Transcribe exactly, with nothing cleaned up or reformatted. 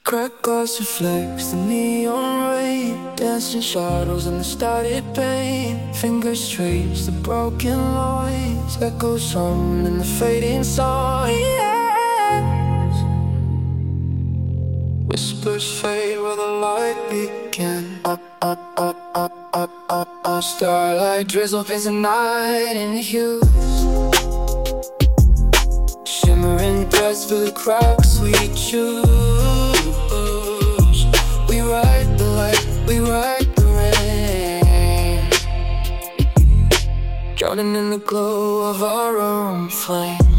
Cracked glass reflects the neon rain, dancing shadows in the started pain. Fingers trace the broken lines, echoes hum in the fading sun. Yes. Whispers fade where the light began. Up, up, up, up, up, up, up. Starlight drizzle paints the night in hues. Shimmering threads through the cracks we choose. We ride the light, we ride the rain, drowning in the glow of our own flame.